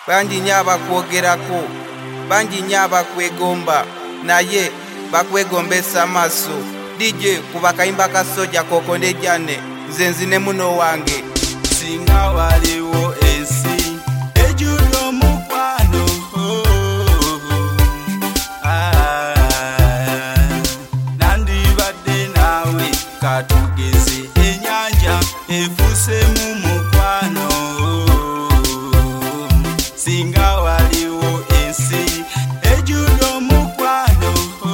bangi nnyo abakwogerako, bangi nnyo abakwegomba, naye bakwegombesa amaaso. DJ kuba kayimba ka Soja Kokonde Jane, nze nzine muno wange. Singa waliwo ensi ejjudde omukwano, nandibadde naawe katugeze ennyanja efuuse mu mukwano. Singa waliwo ensi ejjudde omukwano,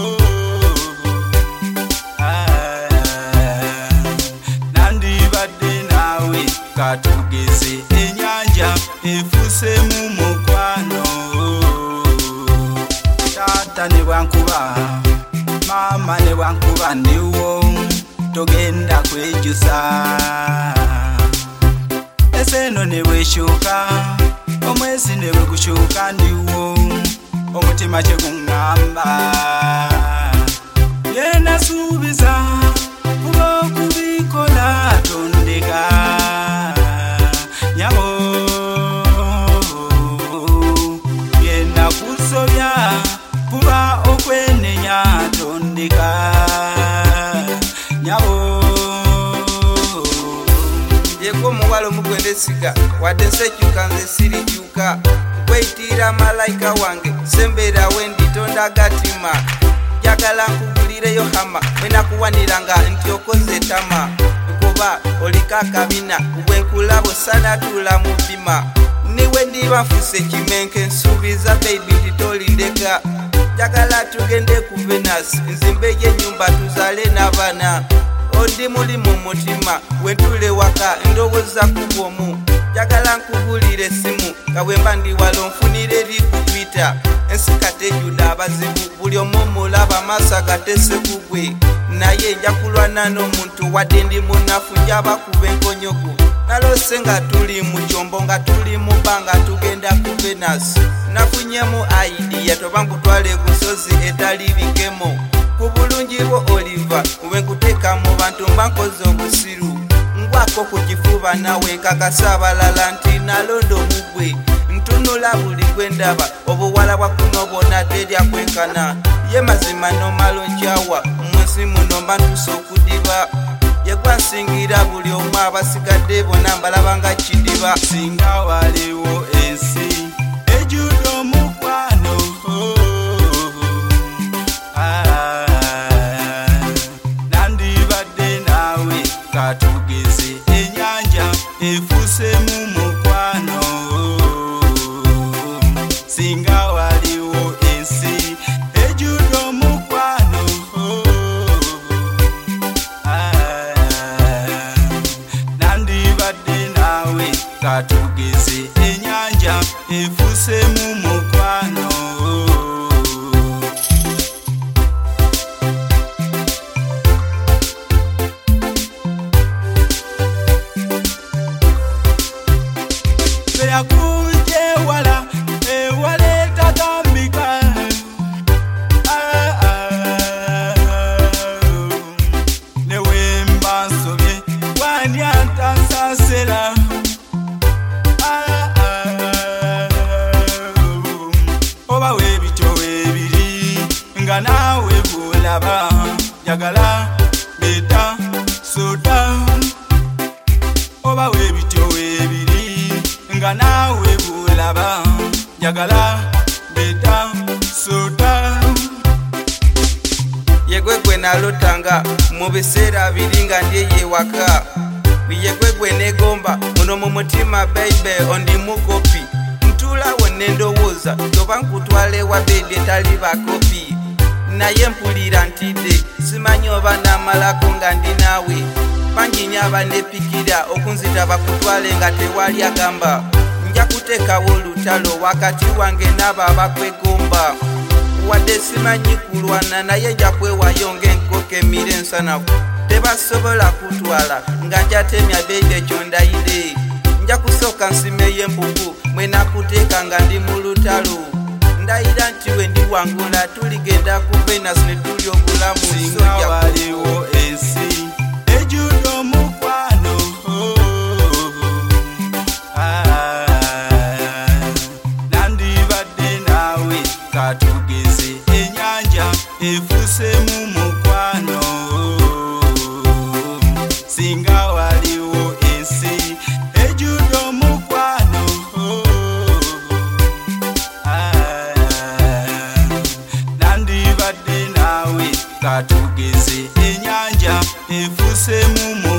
nandibadde naawe katugeze ennyanja efuuse mu mukwano. Taata ne bwankuba, maama ne bwankuba ndiwo, togenda kwejusa. Eseno ne bweshuuka, omwezi ne bwe gushuuka ndiwo, omutima kye guŋŋamba. Bye nasuubiza kuba okubikola tondeka, nyabo. Bye nakusobya kuba okwenenya tondeka, nyabo. Yeko omuwala omugwendesiga wadde nsekyuka nze sirikyuka, nkweyitirira malayika wange sembeera wendi tondagatima. Njagala nkugulireyo hama bwenakuwaniranga nti okoze tama, kuba oliko akabina bwenkulaba osanatula mu bima. Niwe ndiba nfuse kimenke nsuubiza baby nti tolindeka. Njagala tugende ku Venus nzimbeyo ennyumba tuzaale n'abaana. Odi muli mu mutima wentule waka ndowooza ku bwomu. Njagala nkugulire essimu nga bwe mba ndi wala onfunire eri ku Twitter. Ensi kati ejjudde abazibu, buli omu omulaba amaaso agatese ku gwe. Naye nja kulwana n'omuntu wadde ndi munafu njaba kuba enkonyogo. Naloose nga tuli mu kyombo nga tuli mu bbanga tugenda ku Venus. Nafunyemu idea toba nkutwale ku nsozi etali bikemo. Ku bulungi bwo Oliver bwe nkuteeka mu bantu mba nkoze obusiru. Ngwako ku kifuba nawe nkakasa abalala nti nalonda omugwe. Ntunula buli gwe ndaba obuwala bwa kuno bwonna terya kwenkana. Ye mazima nomalo nkyawa munsi muno mba ntuse okudiba. Ye gwa nsingira buli omu abasigadde bonna mbalaba nga kidiba. Singa waliwo ensi ejjudde omukwano, nandibadde naawe katugeze ennyanja efuuse mu mukwano. Singa waliwo ensi ejjudde omukwano, nandibadde naawe katugeze ennyanja efuuse mu mukwano. Yakuje ewala ewala etagambika, newe mba nsobye wandyantansasera. Oba weebityo weebiri nga naawe bw'olaba, njagala leeta soda. Oba weebityo weebiri nga naawe bw'olaba, njagala leeta soda. Yegwe gwe nalotanga mu biseera biri nga ndi ewaka. Yegwe gwe negomba muno mu mutima baby ondimu kopi. Ntulawo nendowooza toba nkutwale wa bedi etali bakopi. Naye mpulira ntidde simanyi oba namalako nga ndi naawe. Bangi nnyo abanepikira okunzita bakutwale nga tewali agamba. Nja kuteekawo olutalo wakati wange n'abo abakwegomba. Wadde simanyi kulwana naye nja kwewaayo ng'enkoko emira ensanafu. Tebasobola kutwala nga njatemya beebi ekyo ndayire. Nja kusooka nsimeyo embugu mwe nakuteeka nga ndi mu lutalo. Ndayira nti we ndiwangula tuligenda ku Venus ne tuli obulamu. Singa waliwo ensi ejjudde omukwano, efuse mu mukwano singa waliwo ensi ejjudde omukwano nandibadde naawe katugeze ennyanja efuse mu